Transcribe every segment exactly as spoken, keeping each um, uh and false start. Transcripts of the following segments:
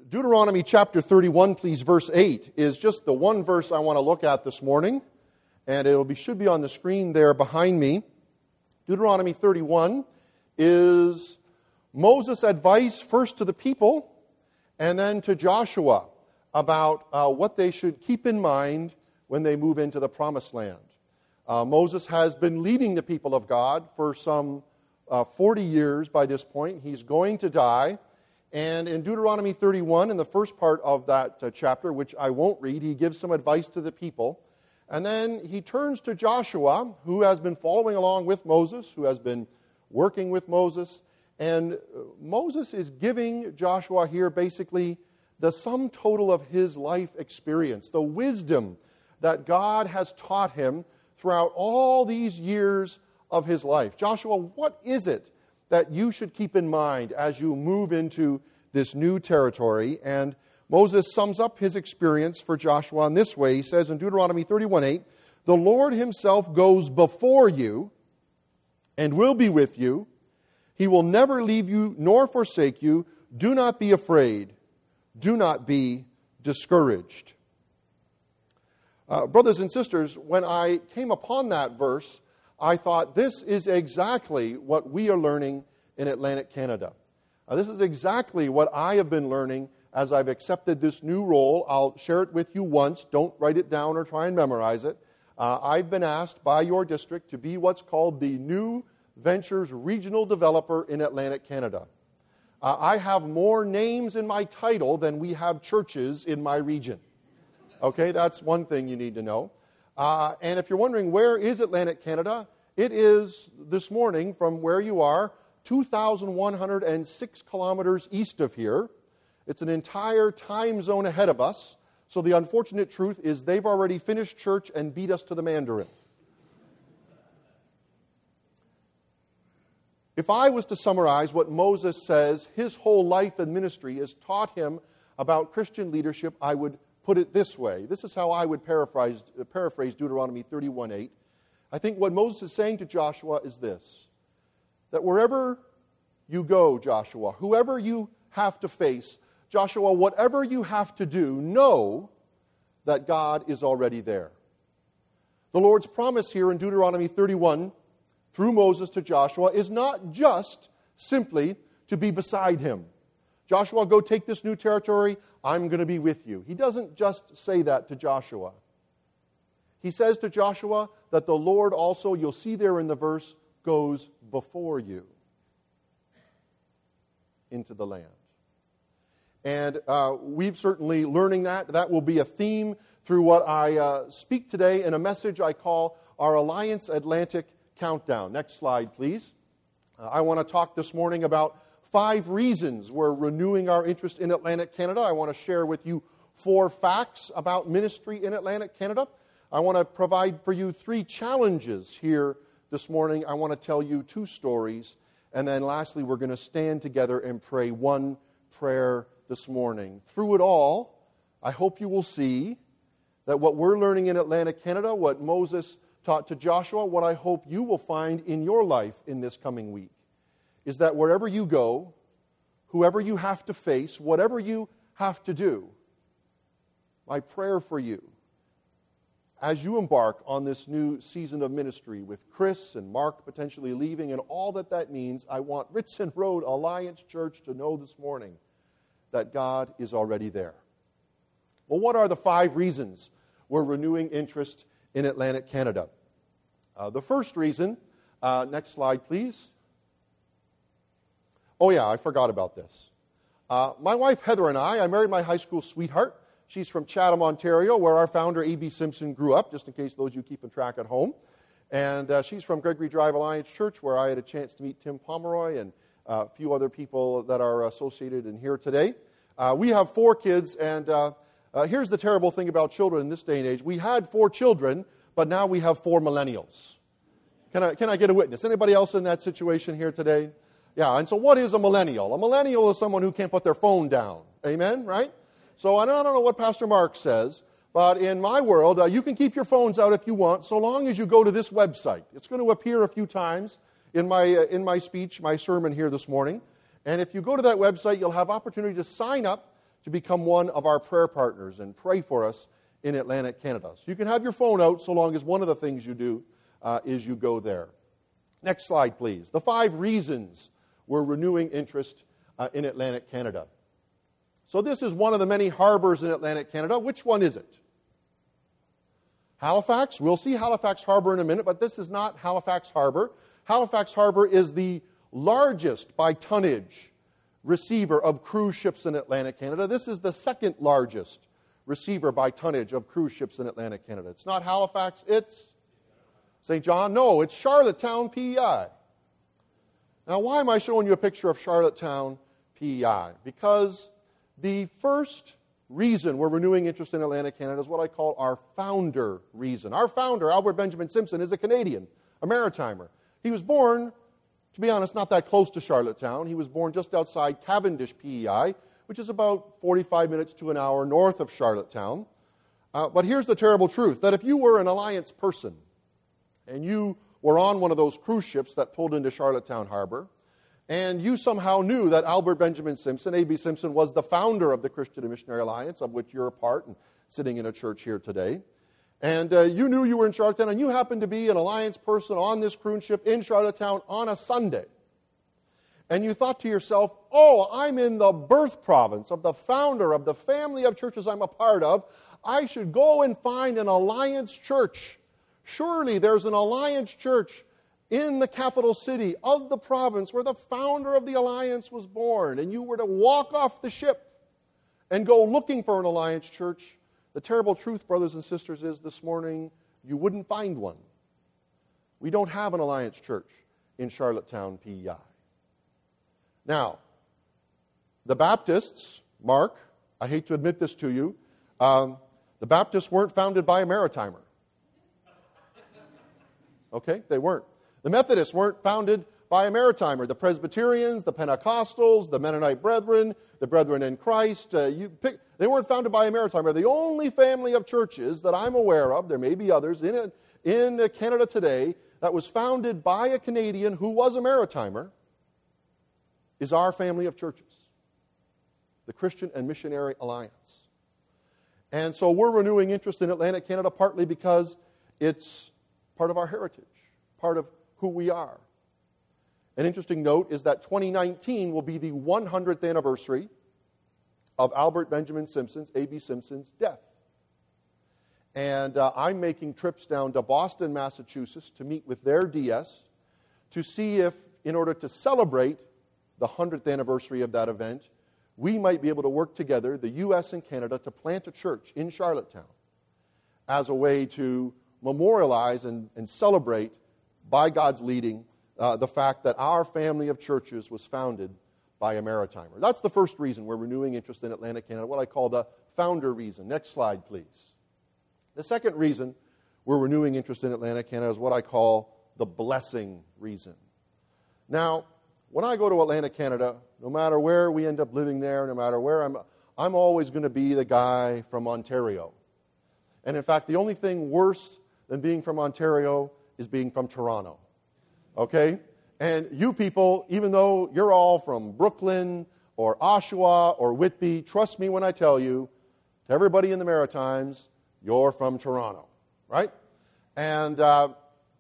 Deuteronomy chapter thirty-one, please, verse eight, is just the one verse I want to look at this morning, and it will be, should be on the screen there behind me. Deuteronomy thirty-one is Moses' advice first to the people and then to Joshua about uh, what they should keep in mind when they move into the Promised Land. Uh, Moses has been leading the people of God for some uh, forty years by this point. He's going to die. And in Deuteronomy thirty-one, in the first part of that uh, chapter, which I won't read, he gives some advice to the people. And then he turns to Joshua, who has been following along with Moses, who has been working with Moses. And Moses is giving Joshua here basically the sum total of his life experience, the wisdom that God has taught him throughout all these years of his life. Joshua, what is it that you should keep in mind as you move into this new territory? And Moses sums up his experience for Joshua in this way. He says in Deuteronomy thirty-one eight, "The Lord himself goes before you and will be with you. He will never leave you nor forsake you. Do not be afraid. Do not be discouraged." Uh, brothers and sisters, when I came upon that verse, I thought this is exactly what we are learning in Atlantic Canada. Uh, this is exactly what I have been learning as I've accepted this new role. I'll share it with you once. Don't write it down or try and memorize it. Uh, I've been asked by your district to be what's called the New Ventures Regional Developer in Atlantic Canada. Uh, I have more names in my title than we have churches in my region. Okay, that's one thing you need to know. Uh, and if you're wondering where is Atlantic Canada, it is this morning from where you are, two thousand one hundred six kilometers east of here. It's an entire time zone ahead of us. So the unfortunate truth is they've already finished church and beat us to the Mandarin. If I was to summarize what Moses says his whole life and ministry has taught him about Christian leadership, I would put it this way. This is how I would paraphrase, paraphrase Deuteronomy thirty-one eight. I think what Moses is saying to Joshua is this, that wherever you go, Joshua, whoever you have to face, Joshua, whatever you have to do, know that God is already there. The Lord's promise here in Deuteronomy thirty-one through Moses to Joshua is not just simply to be beside him. Joshua, go take this new territory. I'm going to be with you. He doesn't just say that to Joshua. He says to Joshua that the Lord also, you'll see there in the verse, goes before you into the land. And uh, we've certainly learning that. That will be a theme through what I uh, speak today in a message I call our Alliance Atlantic Countdown. Next slide, please. Uh, I want to talk this morning about five reasons we're renewing our interest in Atlantic Canada. I want to share with you four facts about ministry in Atlantic Canada. I want to provide for you three challenges here this morning. I want to tell you two stories. And then lastly, we're going to stand together and pray one prayer this morning. Through it all, I hope you will see that what we're learning in Atlantic Canada, what Moses taught to Joshua, what I hope you will find in your life in this coming week, is that wherever you go, whoever you have to face, whatever you have to do, my prayer for you, as you embark on this new season of ministry with Chris and Mark potentially leaving and all that that means, I want Ritson Road Alliance Church to know this morning that God is already there. Well, what are the five reasons we're renewing interest in Atlantic Canada? Uh, the first reason, uh, next slide please. Oh yeah, I forgot about this. Uh, my wife Heather and I, I married my high school sweetheart. She's from Chatham, Ontario, where our founder A B Simpson grew up, just in case those of you keeping track at home. And uh, she's from Gregory Drive Alliance Church, where I had a chance to meet Tim Pomeroy and uh, a few other people that are associated in here today. Uh, we have four kids, and uh, uh, here's the terrible thing about children in this day and age. We had four children, but now we have four millennials. Can I, can I get a witness? Anybody else in that situation here today? Yeah, and so what is a millennial? A millennial is someone who can't put their phone down. Amen, right? So I don't, I don't know what Pastor Mark says, but in my world, uh, you can keep your phones out if you want, so long as you go to this website. It's going to appear a few times in my uh, in my speech, my sermon here this morning. And if you go to that website, you'll have opportunity to sign up to become one of our prayer partners and pray for us in Atlantic Canada. So you can have your phone out so long as one of the things you do uh, is you go there. Next slide, please. The five reasons we're renewing interest uh, in Atlantic Canada. So this is one of the many harbors in Atlantic Canada. Which one is it? Halifax. We'll see Halifax Harbor in a minute, but this is not Halifax Harbor. Halifax Harbor is the largest by tonnage receiver of cruise ships in Atlantic Canada. This is the second largest receiver by tonnage of cruise ships in Atlantic Canada. It's not Halifax, it's Saint John. No, it's Charlottetown, P E I. Now, why am I showing you a picture of Charlottetown, P E I? Because the first reason we're renewing interest in Atlantic Canada is what I call our founder reason. Our founder, Albert Benjamin Simpson, is a Canadian, a maritimer. He was born, to be honest, not that close to Charlottetown. He was born just outside Cavendish, P E I, which is about forty-five minutes to an hour north of Charlottetown. Uh, but here's the terrible truth, that if you were an Alliance person and you were on one of those cruise ships that pulled into Charlottetown Harbor, and you somehow knew that Albert Benjamin Simpson, A B Simpson, was the founder of the Christian and Missionary Alliance, of which you're a part and sitting in a church here today, and uh, you knew you were in Charlottetown, and you happened to be an Alliance person on this cruise ship in Charlottetown on a Sunday, and you thought to yourself, oh, I'm in the birth province of the founder of the family of churches I'm a part of. I should go and find an Alliance church. Surely there's an Alliance church in the capital city of the province where the founder of the Alliance was born, and you were to walk off the ship and go looking for an Alliance church. The terrible truth, brothers and sisters, is this morning you wouldn't find one. We don't have an Alliance church in Charlottetown, P E I. Now, the Baptists, Mark, I hate to admit this to you, um, the Baptists weren't founded by a maritimer. Okay, they weren't. The Methodists weren't founded by a maritimer. The Presbyterians, the Pentecostals, the Mennonite Brethren, the Brethren in Christ, uh, you pick, they weren't founded by a maritimer. The only family of churches that I'm aware of, there may be others in, in Canada today, that was founded by a Canadian who was a maritimer, is our family of churches, the Christian and Missionary Alliance. And so we're renewing interest in Atlantic Canada partly because it's part of our heritage, part of who we are. An interesting note is that twenty nineteen will be the one hundredth anniversary of Albert Benjamin Simpson's, A B Simpson's, death. And uh, I'm making trips down to Boston, Massachusetts to meet with their D S to see if, in order to celebrate the one hundredth anniversary of that event, we might be able to work together, the U S and Canada, to plant a church in Charlottetown as a way to memorialize and, and celebrate, by God's leading, uh, the fact that our family of churches was founded by a maritimer. That's the first reason we're renewing interest in Atlantic Canada, what I call the founder reason. Next slide, please. The second reason we're renewing interest in Atlantic Canada is what I call the blessing reason. Now, when I go to Atlantic Canada, no matter where we end up living there, no matter where I'm, I'm always going to be the guy from Ontario. And in fact, the only thing worse than being from Ontario is being from Toronto. Okay? And you people, even though you're all from Brooklyn or Oshawa or Whitby, trust me when I tell you, to everybody in the Maritimes, you're from Toronto. Right? And uh,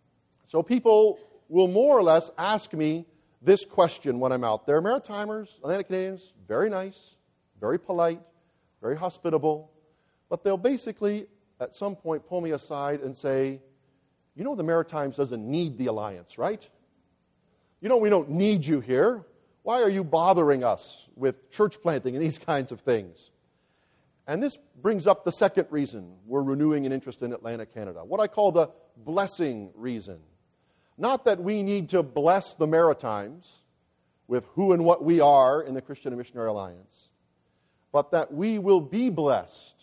so people will more or less ask me this question when I'm out there. Maritimers, Atlantic Canadians, very nice, very polite, very hospitable, but they'll basically at some point pull me aside and say, you know the Maritimes doesn't need the Alliance, right? You know we don't need you here. Why are you bothering us with church planting and these kinds of things? And this brings up the second reason we're renewing an interest in Atlantic Canada, what I call the blessing reason. Not that we need to bless the Maritimes with who and what we are in the Christian and Missionary Alliance, but that we will be blessed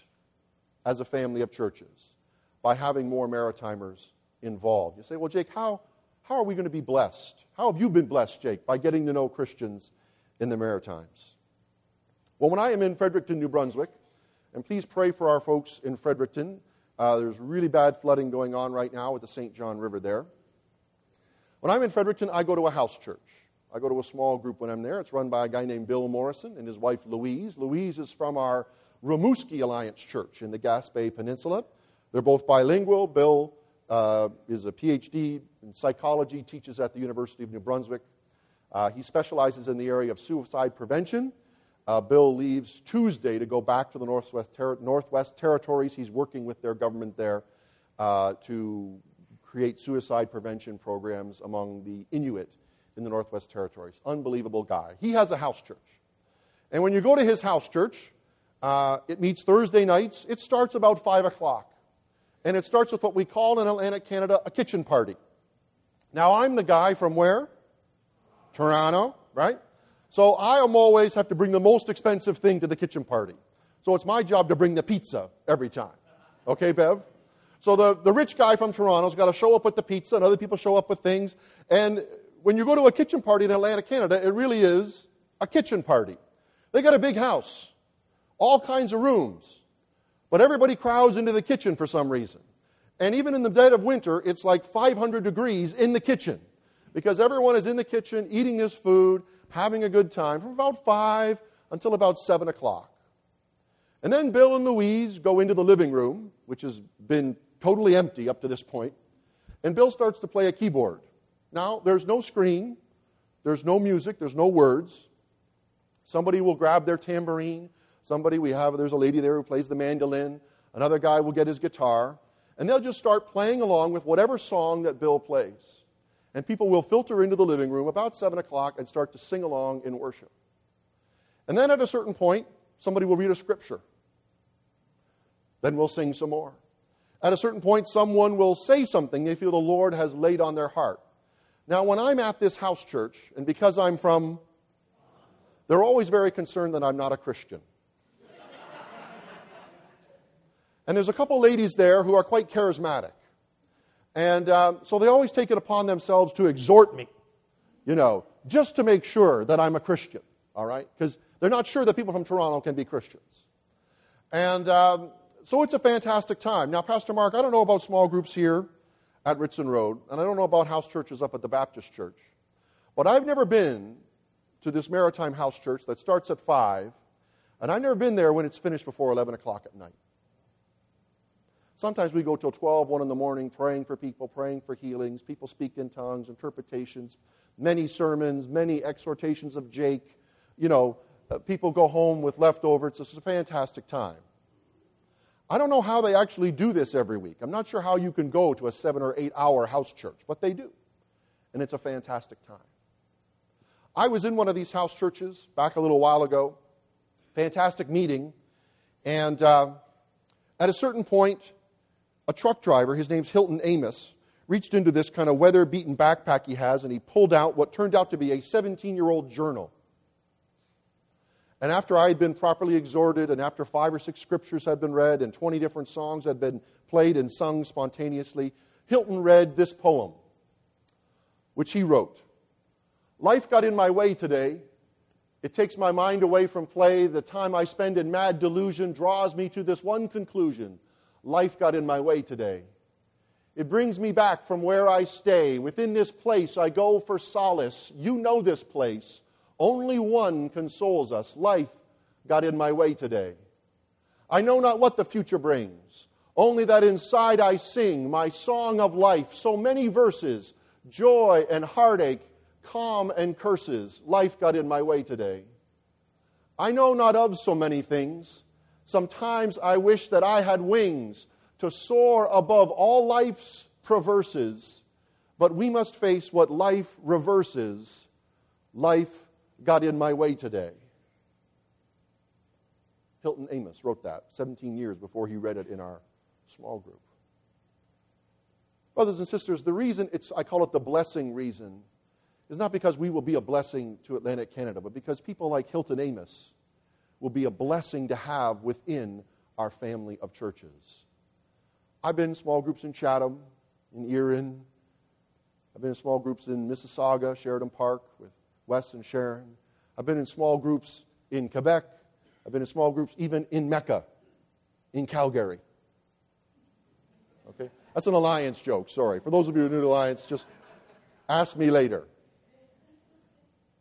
as a family of churches by having more Maritimers involved. You say, well, Jake, how, how are we going to be blessed? How have you been blessed, Jake, by getting to know Christians in the Maritimes? Well, when I am in Fredericton, New Brunswick, and please pray for our folks in Fredericton. Uh, there's really bad flooding going on right now with the Saint John River there. When I'm in Fredericton, I go to a house church. I go to a small group when I'm there. It's run by a guy named Bill Morrison and his wife Louise. Louise is from our Rimouski Alliance Church in the Gaspé Peninsula. They're both bilingual. Bill uh, is a P H D in psychology, teaches at the University of New Brunswick. Uh, he specializes in the area of suicide prevention. Uh, Bill leaves Tuesday to go back to the Northwest, Ter- Northwest Territories. He's working with their government there uh, to create suicide prevention programs among the Inuit in the Northwest Territories. Unbelievable guy. He has a house church. And when you go to his house church, uh, it meets Thursday nights. It starts about five o'clock. And it starts with what we call in Atlantic Canada a kitchen party. Now, I'm the guy from where? Toronto, right? So I am always have to bring the most expensive thing to the kitchen party. So it's my job to bring the pizza every time. Okay, Bev? So the, the rich guy from Toronto's got to show up with the pizza, and other people show up with things. And when you go to a kitchen party in Atlantic Canada, it really is a kitchen party. They got a big house, all kinds of rooms. But everybody crowds into the kitchen for some reason. And even in the dead of winter, it's like five hundred degrees in the kitchen. Because everyone is in the kitchen eating this food, having a good time from about five until about seven o'clock. And then Bill and Louise go into the living room, which has been totally empty up to this point, and Bill starts to play a keyboard. Now, there's no screen, there's no music, there's no words. Somebody will grab their tambourine, somebody we have, there's a lady there who plays the mandolin, another guy will get his guitar, and they'll just start playing along with whatever song that Bill plays. And people will filter into the living room about seven o'clock and start to sing along in worship. And then at a certain point, somebody will read a scripture. Then we'll sing some more. At a certain point, someone will say something they feel the Lord has laid on their heart. Now, when I'm at this house church, and because I'm from, they're always very concerned that I'm not a Christian. And there's a couple ladies there who are quite charismatic. And um, so they always take it upon themselves to exhort me, you know, just to make sure that I'm a Christian, all right? Because they're not sure that people from Toronto can be Christians. And um, so it's a fantastic time. Now, Pastor Mark, I don't know about small groups here at Ritson Road, and I don't know about house churches up at the Baptist Church, but I've never been to this Maritime House Church that starts at five, and I've never been there when it's finished before eleven o'clock at night. Sometimes we go till twelve, one in the morning, praying for people, praying for healings. People speak in tongues, interpretations, many sermons, many exhortations of Jake. You know, uh, people go home with leftovers. It's a fantastic time. I don't know how they actually do this every week. I'm not sure how you can go to a seven or eight hour house church, but they do. And it's a fantastic time. I was in one of these house churches back a little while ago. Fantastic meeting. And uh, at a certain point, a truck driver, his name's Hilton Amos, reached into this kind of weather-beaten backpack he has, and he pulled out what turned out to be a seventeen-year-old journal. And after I had been properly exhorted, and after five or six scriptures had been read, and twenty different songs had been played and sung spontaneously, Hilton read this poem, which he wrote. Life got in my way today. It takes my mind away from play. The time I spend in mad delusion draws me to this one conclusion. Life got in my way today. It brings me back from where I stay. Within this place I go for solace. You know this place. Only one consoles us. Life got in my way today. I know not what the future brings, only that inside I sing my song of life. So many verses, joy and heartache, calm and curses. Life got in my way today. I know not of so many things. Sometimes I wish that I had wings to soar above all life's perverses, but we must face what life reverses. Life got in my way today. Hilton Amos wrote that seventeen years before he read it in our small group. Brothers and sisters, the reason it's, I call it the blessing reason, is not because we will be a blessing to Atlantic Canada, but because people like Hilton Amos will be a blessing to have within our family of churches. I've been in small groups in Chatham, in Erin. I've been in small groups in Mississauga, Sheridan Park, with Wes and Sharon. I've been in small groups in Quebec. I've been in small groups even in Mecca, in Calgary. Okay? That's an Alliance joke, sorry. For those of you who are new to Alliance, just ask me later.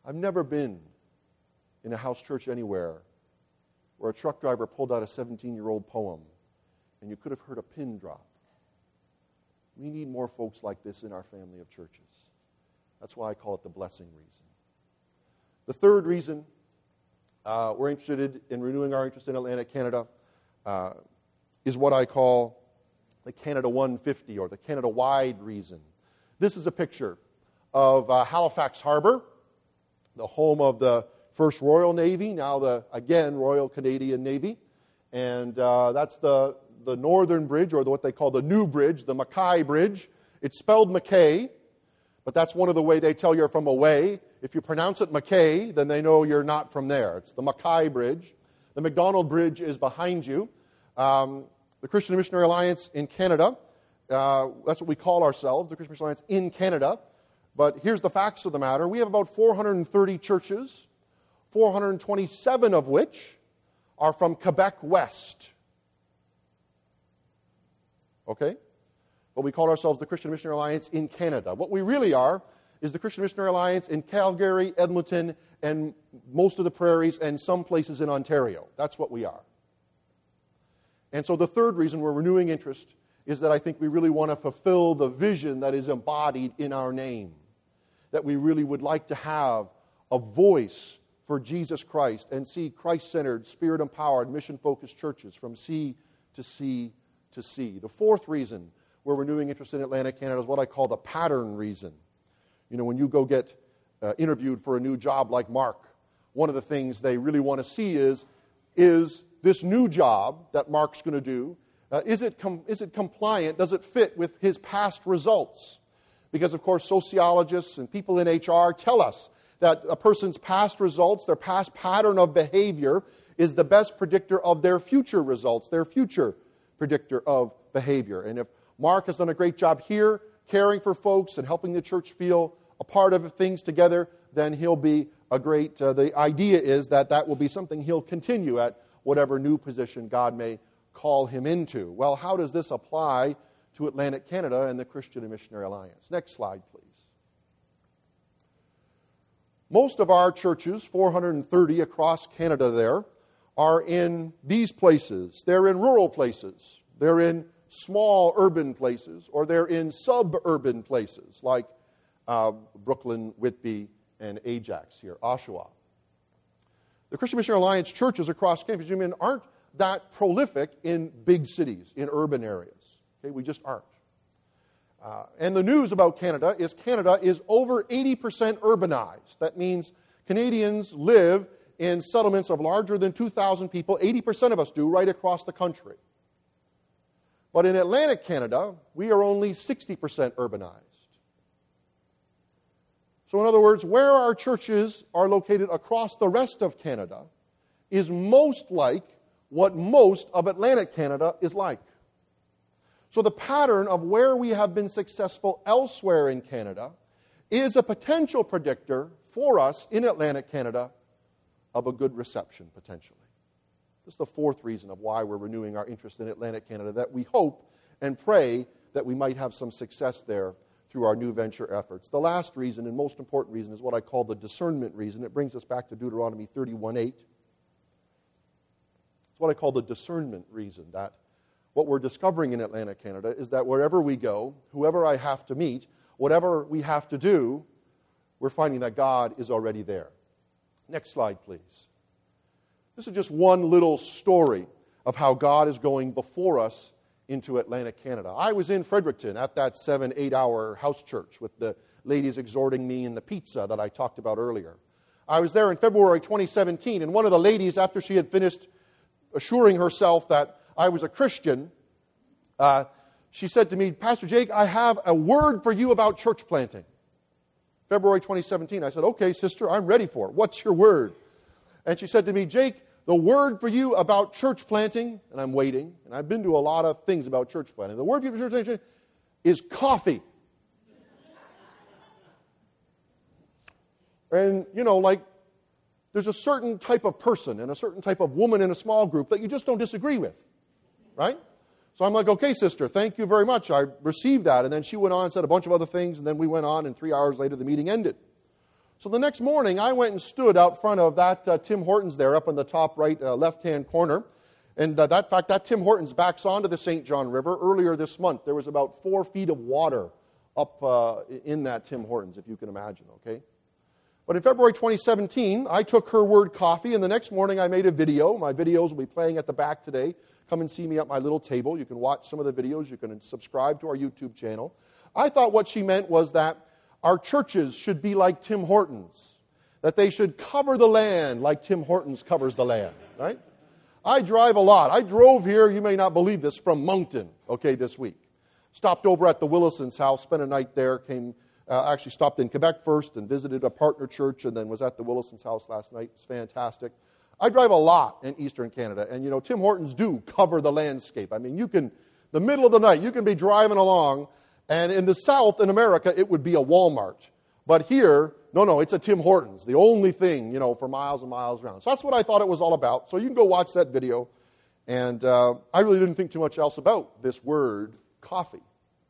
I've never been in a house church anywhere where a truck driver pulled out a seventeen-year-old poem and you could have heard a pin drop. We need more folks like this in our family of churches. That's why I call it the blessing reason. The third reason uh, we're interested in renewing our interest in Atlantic Canada uh, is what I call the Canada one fifty, or the Canada-wide reason. This is a picture of uh, Halifax Harbor, the home of the first Royal Navy, now the, again, Royal Canadian Navy. And uh, that's the, the northern bridge, or the, what they call the new bridge, the Mackay Bridge. It's spelled Mackay, but that's one of the way they tell you're from away. If you pronounce it Mackay, then they know you're not from there. It's the Mackay Bridge. The McDonald Bridge is behind you. Um, the Christian Missionary Alliance in Canada, uh, that's what we call ourselves, the Christian Missionary Alliance in Canada. But here's the facts of the matter. We have about four hundred thirty churches, four hundred twenty-seven of which are from Quebec West. Okay? But we call ourselves the Christian Missionary Alliance in Canada. What we really are is the Christian Missionary Alliance in Calgary, Edmonton, and most of the prairies, and some places in Ontario. That's what we are. And so the third reason we're renewing interest is that I think we really want to fulfill the vision that is embodied in our name. That we really would like to have a voice for Jesus Christ and see Christ-centered, Spirit-empowered, mission-focused churches from sea to sea to sea. The fourth reason we're renewing interest in Atlantic Canada is what I call the pattern reason. You know, when you go get uh, interviewed for a new job like Mark, one of the things they really want to see is, is this new job that Mark's going to do, uh, is it com- is it compliant? Does it fit with his past results? Because, of course, sociologists and people in H R tell us that a person's past results, their past pattern of behavior, is the best predictor of their future results, their future predictor of behavior. And if Mark has done a great job here, caring for folks and helping the church feel a part of things together, then he'll be a great, uh, the idea is that that will be something he'll continue at whatever new position God may call him into. Well, how does this apply to Atlantic Canada and the Christian and Missionary Alliance? Next slide, please. Most of our churches, four hundred thirty across Canada there, are in these places. They're in rural places. They're in small urban places, or they're in suburban places like uh, Brooklyn, Whitby, and Ajax here, Oshawa. The Christian Missionary Alliance churches across Canada aren't that prolific in big cities, in urban areas. Okay, we just aren't. Uh, and the news about Canada is Canada is over eighty percent urbanized. That means Canadians live in settlements of larger than two thousand people. eighty percent of us do, right across the country. But in Atlantic Canada, we are only sixty percent urbanized. So in other words, where our churches are located across the rest of Canada is most like what most of Atlantic Canada is like. So the pattern of where we have been successful elsewhere in Canada is a potential predictor for us in Atlantic Canada of a good reception, potentially. This is the fourth reason of why we're renewing our interest in Atlantic Canada, that we hope and pray that we might have some success there through our new venture efforts. The last reason, and most important reason, is what I call the discernment reason. It brings us back to Deuteronomy thirty-one eight. It's what I call the discernment reason, that what we're discovering in Atlantic Canada is that wherever we go, whoever I have to meet, whatever we have to do, we're finding that God is already there. Next slide, please. This is just one little story of how God is going before us into Atlantic Canada. I was in Fredericton at that seven, eight-hour house church with the ladies exhorting me and the pizza that I talked about earlier. I was there in February twenty seventeen, and one of the ladies, after she had finished assuring herself that I was a Christian, uh, she said to me, Pastor Jake, I have a word for you about church planting. February twenty seventeen. I said, okay, sister, I'm ready for it. What's your word? And she said to me, Jake, the word for you about church planting, and I'm waiting, and I've been to a lot of things about church planting. The word for you about church planting is coffee. And, you know, like, there's a certain type of person and a certain type of woman in a small group that you just don't disagree with, right? So I'm like, okay, sister, thank you very much. I received that. And then she went on and said a bunch of other things, and then we went on, and three hours later the meeting ended. So the next morning, I went and stood out front of that uh, Tim Hortons there up in the top right uh, left-hand corner. And uh, that fact, that Tim Hortons backs onto the Saint John River. Earlier this month, there was about four feet of water up uh, in that Tim Hortons, if you can imagine, okay? But in February twenty seventeen, I took her word coffee, and the next morning I made a video. My videos will be playing at the back today. Come and see me at my little table. You can watch some of the videos. You can subscribe to our YouTube channel. I thought what she meant was that our churches should be like Tim Hortons, that they should cover the land like Tim Hortons covers the land, right? I drive a lot. I drove here, you may not believe this, from Moncton, okay, this week. Stopped over at the Willisons' house, spent a night there, came, uh, actually stopped in Quebec first and visited a partner church and then was at the Willisons' house last night. It's fantastic. I drive a lot in Eastern Canada, and you know, Tim Hortons do cover the landscape. I mean, you can, the middle of the night, you can be driving along, and in the South, in America, it would be a Walmart. But here, no, no, it's a Tim Hortons, the only thing, you know, for miles and miles around. So that's what I thought it was all about. So you can go watch that video. And uh, I really didn't think too much else about this word, coffee.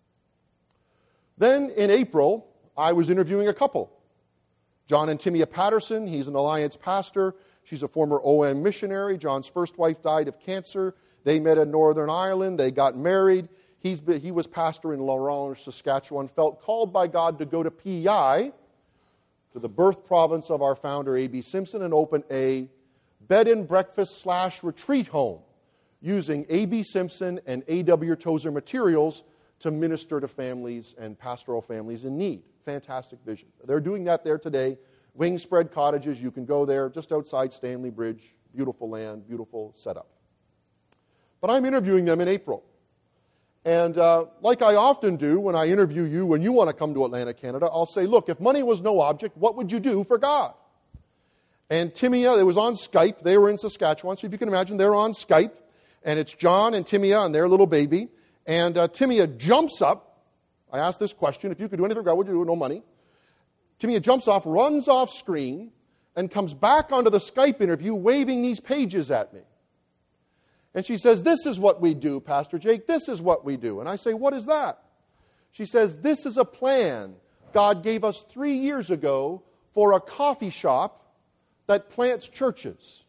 Then in April, I was interviewing a couple. John and Timea Patterson, he's an Alliance pastor. She's a former O M missionary. John's first wife died of cancer. They met in Northern Ireland. They got married. He's been, he was pastor in La Ronge, Saskatchewan, felt called by God to go to P E I, to the birth province of our founder, A B Simpson, and open a bed and breakfast slash retreat home using A B Simpson and A W Tozer materials to minister to families and pastoral families in need. Fantastic vision. They're doing that there today. Wing spread cottages, you can go there just outside Stanley Bridge. Beautiful land, beautiful setup. But I'm interviewing them in April. And uh, like I often do when I interview you when you want to come to Atlantic Canada, I'll say, look, if money was no object, what would you do for God? And Timea, it was on Skype. They were in Saskatchewan, so if you can imagine, they're on Skype. And it's John and Timea and their little baby. And uh, Timea jumps up. I asked this question, if you could do anything for God, what would you do with no money? Timea jumps off, runs off screen, and comes back onto the Skype interview waving these pages at me. And she says, this is what we do, Pastor Jake. This is what we do. And I say, what is that? She says, this is a plan God gave us three years ago for a coffee shop that plants churches.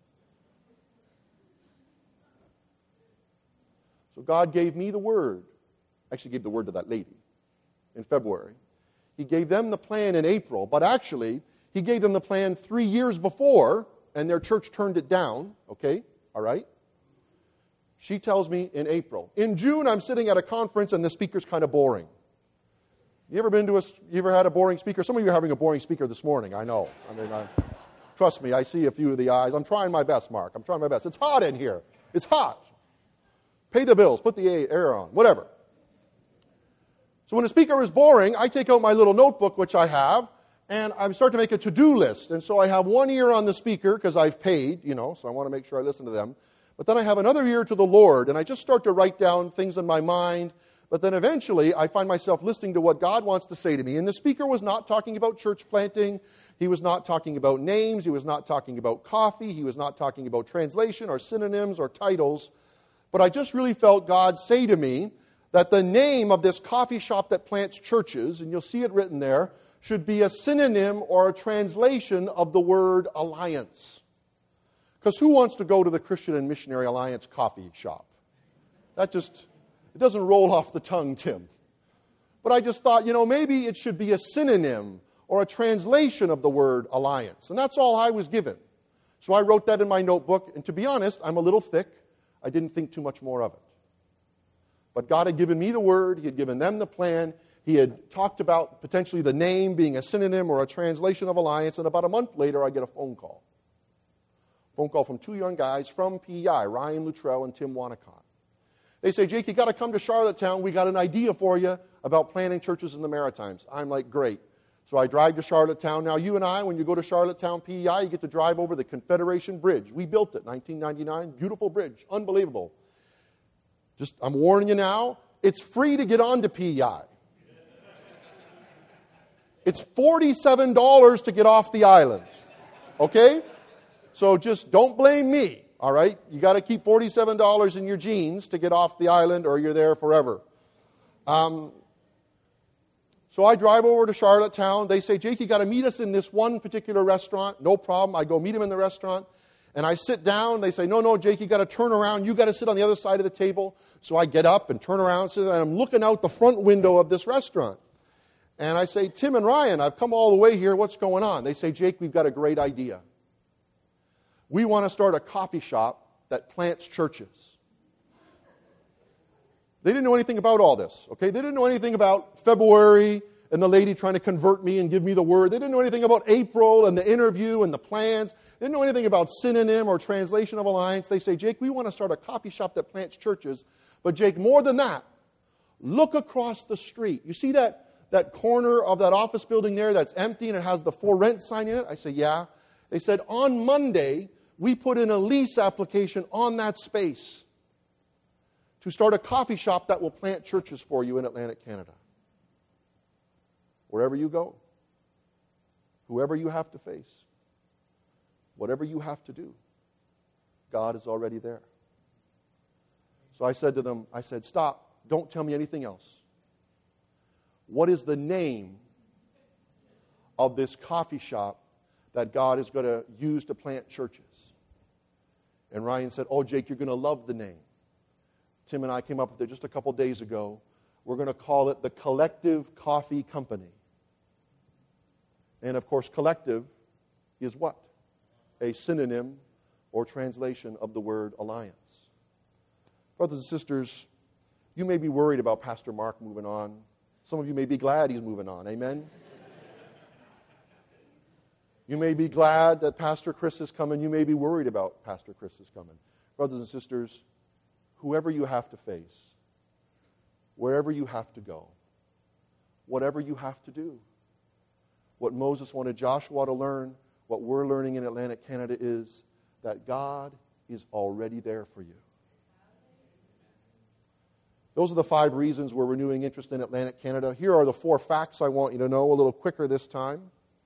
So God gave me the word. Actually gave the word to that lady in February. He gave them the plan in April, but actually, He gave them the plan three years before, and their church turned it down. Okay, all right? She tells me in April. In June, I'm sitting at a conference, and the speaker's kind of boring. You ever been to a, you ever had a boring speaker? Some of you are having a boring speaker this morning, I know. I mean, I, trust me, I see a few of the eyes. I'm trying my best, Mark. I'm trying my best. It's hot in here. It's hot. Pay the bills. Put the air on. Whatever. So when a speaker is boring, I take out my little notebook, which I have, and I start to make a to-do list. And so I have one ear on the speaker because I've paid, you know, so I want to make sure I listen to them. But then I have another ear to the Lord, and I just start to write down things in my mind. But then eventually I find myself listening to what God wants to say to me. And the speaker was not talking about church planting. He was not talking about names. He was not talking about coffee. He was not talking about translation or synonyms or titles. But I just really felt God say to me that the name of this coffee shop that plants churches, and you'll see it written there, should be a synonym or a translation of the word alliance. Because who wants to go to the Christian and Missionary Alliance coffee shop? That just, it doesn't roll off the tongue, Tim. But I just thought, you know, maybe it should be a synonym or a translation of the word alliance. And that's all I was given. So I wrote that in my notebook, and to be honest, I'm a little thick. I didn't think too much more of it. But God had given me the word. He had given them the plan. He had talked about potentially the name being a synonym or a translation of alliance. And about a month later, I get a phone call. Phone call from two young guys from P E I, Ryan Luttrell and Tim Wanacott. They say, Jake, you got to come to Charlottetown. We got an idea for you about planting churches in the Maritimes. I'm like, great. So I drive to Charlottetown. Now, you and I, when you go to Charlottetown, P E I, you get to drive over the Confederation Bridge. We built it, nineteen ninety-nine. Beautiful bridge. Unbelievable. Just, I'm warning you now, it's free to get on to P E I. It's forty-seven dollars to get off the island. Okay? So just don't blame me, all right? You got to keep forty-seven dollars in your jeans to get off the island or you're there forever. Um, So I drive over to Charlottetown. They say, Jake, you got to meet us in this one particular restaurant. No problem. I go meet them in the restaurant. And I sit down. They say, no, no, Jake, you got to turn around. You got to sit on the other side of the table. So I get up and turn around. And I'm looking out the front window of this restaurant. And I say, Tim and Ryan, I've come all the way here. What's going on? They say, Jake, we've got a great idea. We want to start a coffee shop that plants churches. They didn't know anything about all this, okay? They didn't know anything about February and the lady trying to convert me and give me the word. They didn't know anything about April and the interview and the plans. They didn't know anything about synonym or translation of alliance. They say, Jake, we want to start a coffee shop that plants churches. But Jake, more than that, look across the street. You see that, that corner of that office building there that's empty and it has the for rent sign in it? I say, yeah. They said, on Monday, we put in a lease application on that space to start a coffee shop that will plant churches for you in Atlantic Canada. Wherever you go, whoever you have to face, whatever you have to do, God is already there. So I said to them, I said, stop, don't tell me anything else. What is the name of this coffee shop that God is going to use to plant churches? And Ryan said, oh, Jake, you're going to love the name. Tim and I came up with it just a couple days ago. We're going to call it the Collective Coffee Company. And of course, collective is what? A synonym or translation of the word alliance. Brothers and sisters, you may be worried about Pastor Mark moving on. Some of you may be glad he's moving on. Amen? You may be glad that Pastor Chris is coming. You may be worried about Pastor Chris is coming. Brothers and sisters, whoever you have to face, wherever you have to go, whatever you have to do, what Moses wanted Joshua to learn, what we're learning in Atlantic Canada is that God is already there for you. Those are the five reasons we're renewing interest in Atlantic Canada. Here are the four facts I want you to know a little quicker this time.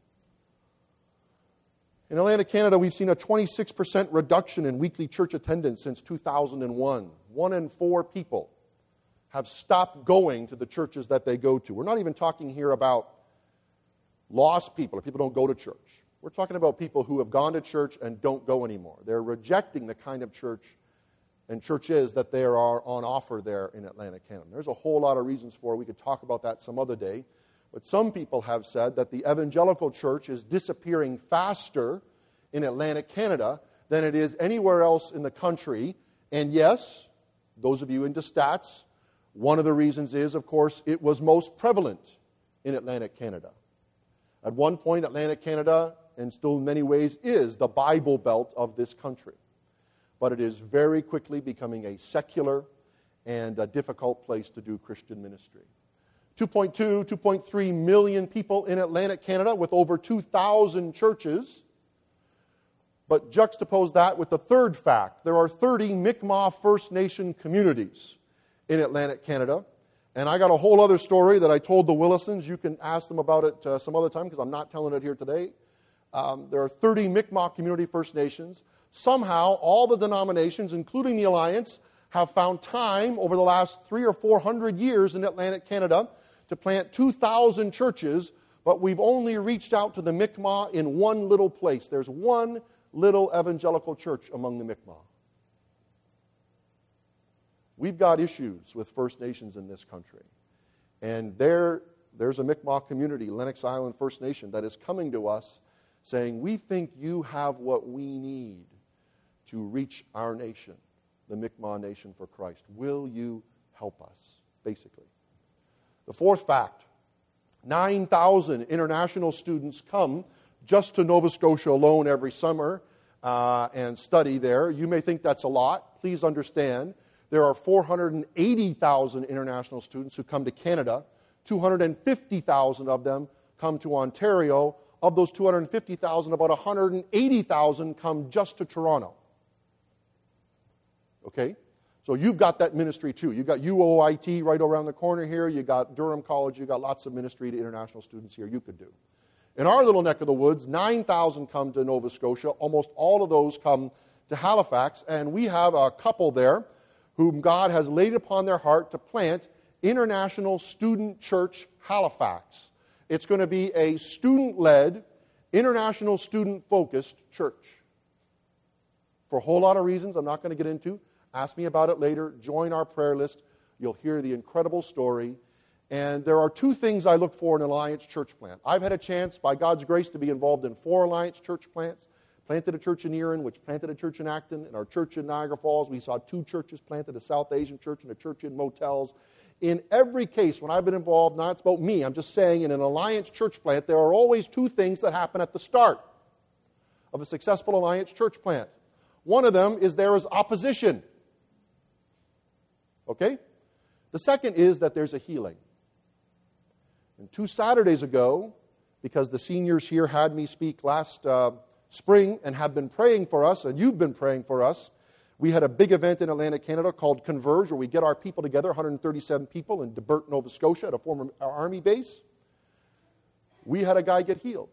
In Atlantic Canada, we've seen a twenty-six percent reduction in weekly church attendance since two thousand one. One in four people have stopped going to the churches that they go to. We're not even talking here about lost people or people who don't go to church. We're talking about people who have gone to church and don't go anymore. They're rejecting the kind of church and churches that there are on offer there in Atlantic Canada. There's a whole lot of reasons for it. We could talk about that some other day. But some people have said that the evangelical church is disappearing faster in Atlantic Canada than it is anywhere else in the country. And yes, those of you into stats, one of the reasons is, of course, it was most prevalent in Atlantic Canada. At one point, Atlantic Canada, and still in many ways, is the Bible Belt of this country. But it is very quickly becoming a secular and a difficult place to do Christian ministry. two point two, two point three million people in Atlantic Canada with over two thousand churches. But juxtapose that with the third fact. There are thirty Mi'kmaq First Nation communities in Atlantic Canada. And I got a whole other story that I told the Willisons. You can ask them about it uh, some other time because I'm not telling it here today. Um, there are thirty Mi'kmaq Community First Nations. Somehow, all the denominations, including the Alliance, have found time over the last three or four hundred years in Atlantic Canada to plant two thousand churches, but we've only reached out to the Mi'kmaq in one little place. There's one little evangelical church among the Mi'kmaq. We've got issues with First Nations in this country. And there, there's a Mi'kmaq community, Lennox Island First Nation, that is coming to us saying, we think you have what we need to reach our nation, the Mi'kmaq Nation for Christ. Will you help us, basically? The fourth fact, nine thousand international students come just to Nova Scotia alone every summer uh, and study there. You may think that's a lot. Please understand, there are four hundred eighty thousand international students who come to Canada. two hundred fifty thousand of them come to Ontario. Of those two hundred fifty thousand, about one hundred eighty thousand come just to Toronto. Okay? So you've got that ministry too. You've got U O I T right around the corner here. You've got Durham College. You've got lots of ministry to international students here you could do. In our little neck of the woods, nine thousand come to Nova Scotia. Almost all of those come to Halifax. And we have a couple there whom God has laid upon their heart to plant International Student Church Halifax. It's going to be a student-led, international student-focused church. For a whole lot of reasons I'm not going to get into. Ask me about it later. Join our prayer list. You'll hear the incredible story. And there are two things I look for in an Alliance church plant. I've had a chance, by God's grace, to be involved in four Alliance church plants. Planted a church in Erin, which planted a church in Acton. And our church in Niagara Falls, we saw two churches planted, a South Asian church and a church in Motels. In every case, when I've been involved, not it's about me, I'm just saying, in an Alliance church plant, there are always two things that happen at the start of a successful Alliance church plant. One of them is there is opposition. Okay? The second is that there's a healing. And two Saturdays ago, because the seniors here had me speak last uh, spring and have been praying for us, and you've been praying for us, we had a big event in Atlantic Canada called Converge, where we get our people together, one hundred thirty-seven people in Debert, Nova Scotia, at a former Army base. We had a guy get healed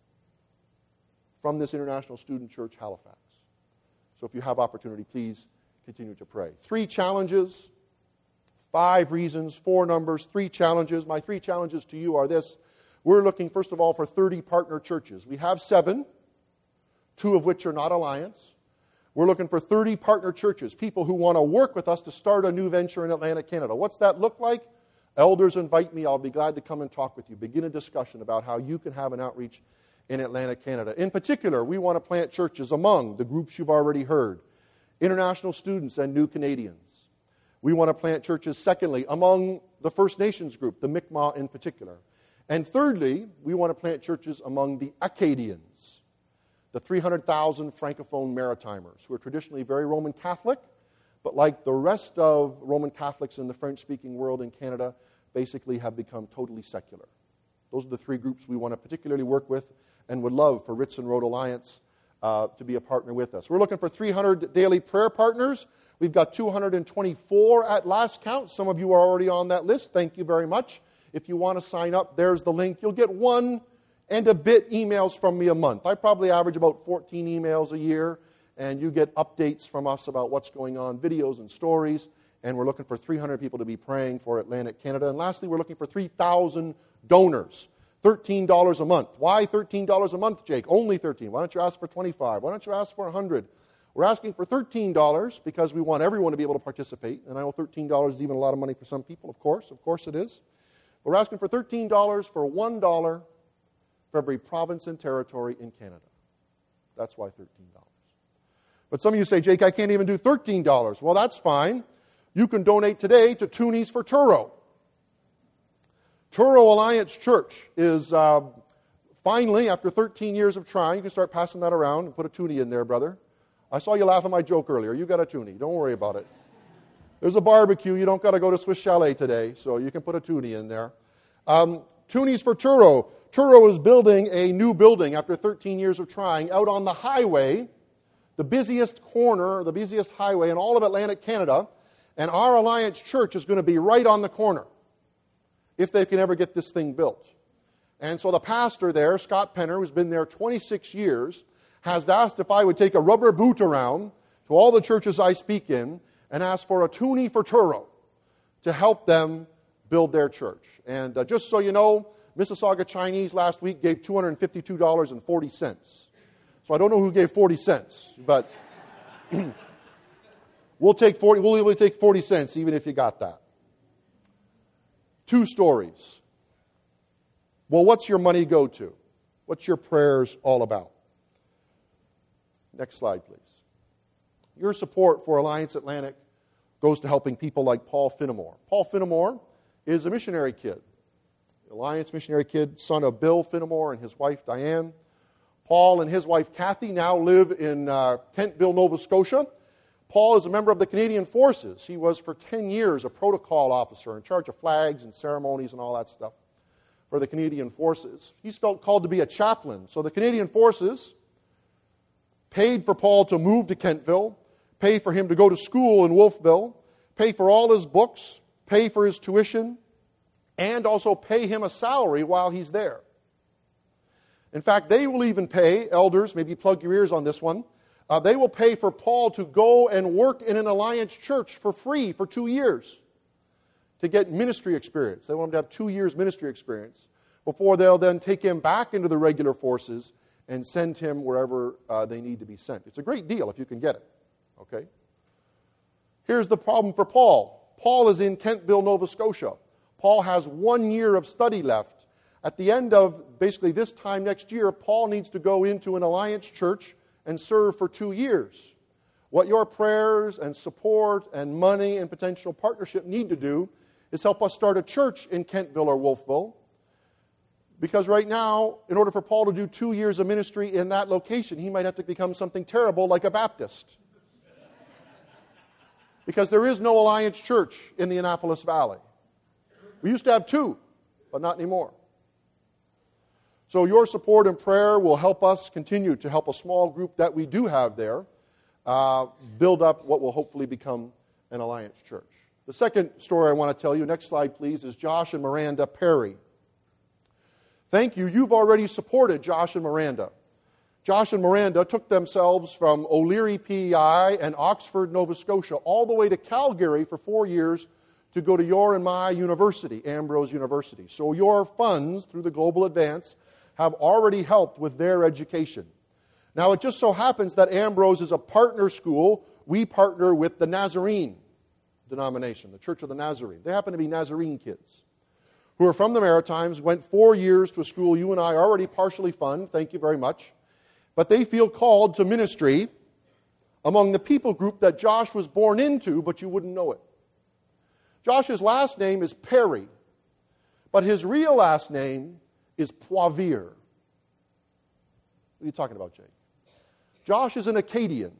from this International Student Church Halifax. So if you have opportunity, please continue to pray. Three challenges, five reasons, four numbers, three challenges. My three challenges to you are this. We're looking, first of all, for thirty partner churches. We have seven, two of which are not Alliance. We're looking for thirty partner churches, people who want to work with us to start a new venture in Atlantic Canada. What's that look like? Elders, invite me. I'll be glad to come and talk with you. Begin a discussion about how you can have an outreach in Atlantic Canada. In particular, we want to plant churches among the groups you've already heard, international students and new Canadians. We want to plant churches, secondly, among the First Nations group, the Mi'kmaq in particular. And thirdly, we want to plant churches among the Acadians, the three hundred thousand Francophone Maritimers, who are traditionally very Roman Catholic, but like the rest of Roman Catholics in the French-speaking world in Canada, basically have become totally secular. Those are the three groups we want to particularly work with and would love for Ritson Road Alliance uh, to be a partner with us. We're looking for three hundred daily prayer partners. We've got two hundred twenty-four at last count. Some of you are already on that list. Thank you very much. If you want to sign up, there's the link. You'll get one and a bit emails from me a month. I probably average about fourteen emails a year, and you get updates from us about what's going on, videos and stories, and we're looking for three hundred people to be praying for Atlantic Canada. And lastly, we're looking for three thousand donors, thirteen dollars a month. Why thirteen dollars a month, Jake? Only thirteen dollars. Why don't you ask for twenty-five dollars? Why don't you ask for one hundred dollars? We're asking for thirteen dollars because we want everyone to be able to participate, and I know thirteen dollars is even a lot of money for some people, of course. Of course it is. We're asking for thirteen dollars for one dollar for every province and territory in Canada. That's why thirteen dollars. But some of you say, Jake, I can't even do thirteen dollars. Well, that's fine. You can donate today to Toonies for Truro. Truro Alliance Church is uh, finally, after thirteen years of trying, you can start passing that around and put a toonie in there, brother. I saw you laugh at my joke earlier. You got a toonie. Don't worry about it. There's a barbecue. You don't got to go to Swiss Chalet today, so you can put a toonie in there. Um, Toonies for Truro. Truro is building a new building after thirteen years of trying out on the highway, the busiest corner, the busiest highway in all of Atlantic Canada, and our Alliance Church is going to be right on the corner if they can ever get this thing built. And so the pastor there, Scott Penner, who's been there twenty-six years, has asked if I would take a rubber boot around to all the churches I speak in and ask for a toonie for Truro to help them build their church. And uh, just so you know, Mississauga Chinese last week gave two hundred fifty-two dollars and forty cents. So I don't know who gave forty cents, but we'll take forty. We'll even take forty cents, even if you got that. Two stories. Well, what's your money go to? What's your prayers all about? Next slide, please. Your support for Alliance Atlantic goes to helping people like Paul Finnemore. Paul Finnemore is a missionary kid. Alliance missionary kid, son of Bill Finnemore and his wife Diane. Paul and his wife Kathy now live in uh, Kentville, Nova Scotia. Paul is a member of the Canadian Forces. He was for ten years a protocol officer in charge of flags and ceremonies and all that stuff for the Canadian Forces. He's felt called to be a chaplain. So the Canadian Forces paid for Paul to move to Kentville, pay for him to go to school in Wolfville, pay for all his books, pay for his tuition, and also pay him a salary while he's there. In fact, they will even pay, elders, maybe plug your ears on this one, uh, they will pay for Paul to go and work in an Alliance church for free for two years to get ministry experience. They want him to have two years ministry experience before they'll then take him back into the regular forces and send him wherever uh, they need to be sent. It's a great deal if you can get it. Okay? Here's the problem for Paul. Paul is in Kentville, Nova Scotia. Paul has one year of study left. At the end of basically this time next year, Paul needs to go into an alliance church and serve for two years. What your prayers and support and money and potential partnership need to do is help us start a church in Kentville or Wolfville. Because right now, in order for Paul to do two years of ministry in that location, he might have to become something terrible like a Baptist. Because there is no alliance church in the Annapolis Valley. We used to have two, but not anymore. So your support and prayer will help us continue to help a small group that we do have there uh, build up what will hopefully become an alliance church. The second story I want to tell you, next slide please, is Josh and Miranda Perry. Thank you. You've already supported Josh and Miranda. Josh and Miranda took themselves from O'Leary P E I and Oxford, Nova Scotia, all the way to Calgary for four years to go to your and my university, Ambrose University. So your funds through the Global Advance have already helped with their education. Now, it just so happens that Ambrose is a partner school. We partner with the Nazarene denomination, the Church of the Nazarene. They happen to be Nazarene kids who are from the Maritimes, went four years to a school you and I already partially fund. Thank you very much. But they feel called to ministry among the people group that Josh was born into, but you wouldn't know it. Josh's last name is Perry, but his real last name is Poivre. What are you talking about, Jake? Josh is an Acadian.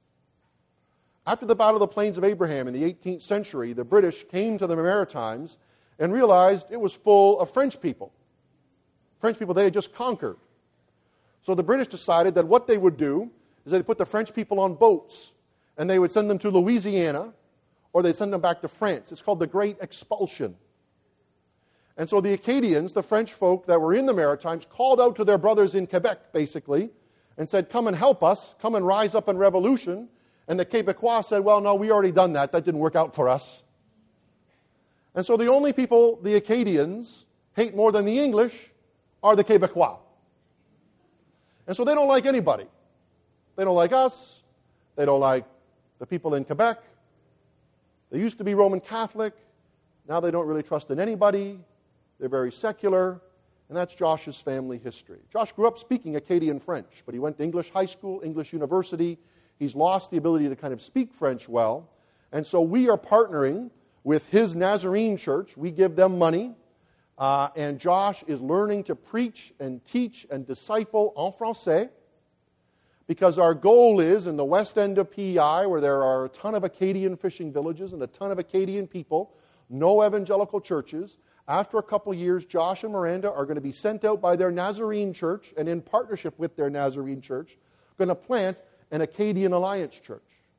After the Battle of the Plains of Abraham in the eighteenth century, the British came to the Maritimes and realized it was full of French people. French people they had just conquered. So the British decided that what they would do is they'd put the French people on boats and they would send them to Louisiana or they'd send them back to France. It's called the Great Expulsion. And so the Acadians, the French folk that were in the Maritimes, called out to their brothers in Quebec, basically, and said, come and help us, come and rise up in revolution. And the Quebecois said, well, no, we already done that. That didn't work out for us. And so the only people the Acadians hate more than the English are the Quebecois. And so they don't like anybody. They don't like us. They don't like the people in Quebec. They used to be Roman Catholic. Now they don't really trust in anybody. They're very secular. And that's Josh's family history. Josh grew up speaking Acadian French, but he went to English high school, English university. He's lost the ability to kind of speak French well. And so we are partnering with his Nazarene church. We give them money. Uh, and Josh is learning to preach and teach and disciple en français, because our goal is in the west end of P E I, where there are a ton of Acadian fishing villages and a ton of Acadian people, no evangelical churches. After a couple years, Josh and Miranda are going to be sent out by their Nazarene church, and in partnership with their Nazarene church, going to plant an Acadian Alliance church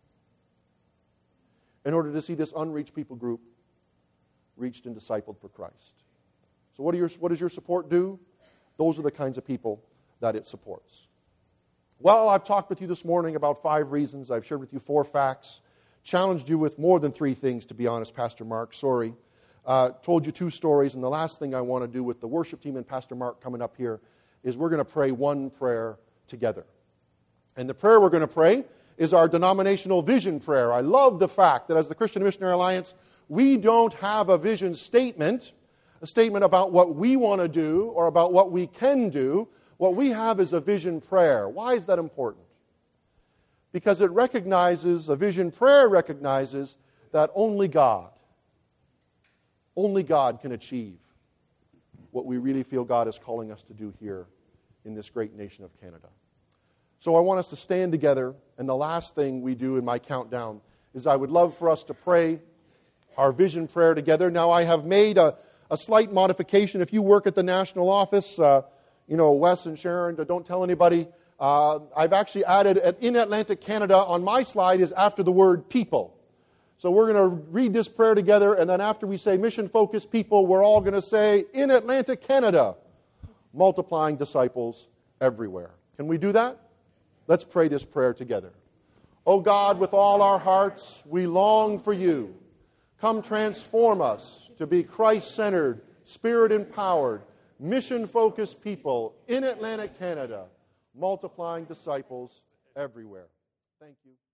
in order to see this unreached people group reached and discipled for Christ. So what, do your, what does your support do? Those are the kinds of people that it supports. Well, I've talked with you this morning about five reasons. I've shared with you four facts. Challenged you with more than three things, to be honest, Pastor Mark. Sorry. Uh, told you two stories. And the last thing I want to do with the worship team and Pastor Mark coming up here is we're going to pray one prayer together. And the prayer we're going to pray is our denominational vision prayer. I love the fact that as the Christian Missionary Alliance, we don't have a vision statement, a statement about what we want to do or about what we can do. What we have is a vision prayer. Why is that important? Because it recognizes, a vision prayer recognizes that only God, only God can achieve what we really feel God is calling us to do here in this great nation of Canada. So I want us to stand together, and the last thing we do in my countdown is I would love for us to pray our vision prayer together. Now, I have made a, a slight modification. If you work at the national office, uh, you know, Wes and Sharon, don't tell anybody. Uh, I've actually added, at, in Atlantic Canada, on my slide is after the word people. So we're going to read this prayer together, and then after we say mission-focused people, we're all going to say, in Atlantic Canada, multiplying disciples everywhere. Can we do that? Let's pray this prayer together. Oh God, with all our hearts, we long for you Come transform us to be Christ-centered, Spirit-empowered, mission-focused people in Atlantic Canada, multiplying disciples everywhere. Thank you.